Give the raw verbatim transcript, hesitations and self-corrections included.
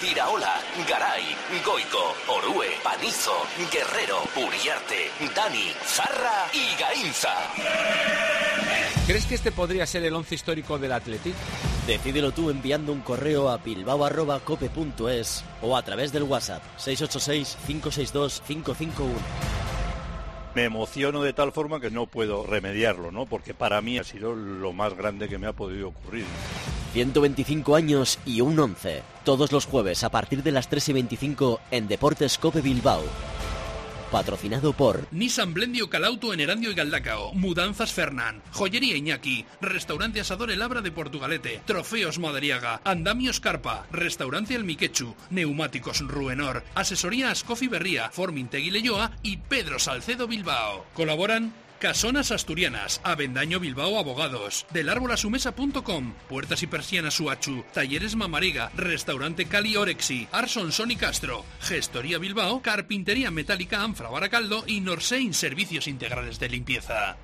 Iraola, Garay, Goico, Orue, Panizo, Guerrero, Uriarte, Dani, Zarra y Gainza. ¿Crees que este podría ser el once histórico del Athletic? Decídelo tú enviando un correo a bilbao arroba cope punto es o a través del WhatsApp seis ocho seis, cinco seis dos, cinco cinco uno. Me emociono de tal forma que no puedo remediarlo, ¿no? Porque para mí ha sido lo más grande que me ha podido ocurrir. ciento veinticinco años y un once. Todos los jueves a partir de las tres y veinticinco en Deportes Cope Bilbao. Patrocinado por Nissan Blendio Calauto en Erandio y Galdacao, Mudanzas Fernán, Joyería Iñaki, Restaurante Asador El Abra de Portugalete, Trofeos Madariaga, Andamios Carpa, Restaurante El Miquechu, Neumáticos Ruenor, Asesoría Ascofi Berría, Formintegui Leioa y Pedro Salcedo Bilbao. Colaboran Casonas Asturianas, Avendaño Bilbao Abogados, del árbol a su mesa punto com, Puertas y Persianas Suachu, Talleres Mamariga, Restaurante Cali Orexi, Arson Sony Castro, Gestoría Bilbao, Carpintería Metálica Anfra Baracaldo y Norsein Servicios Integrales de Limpieza.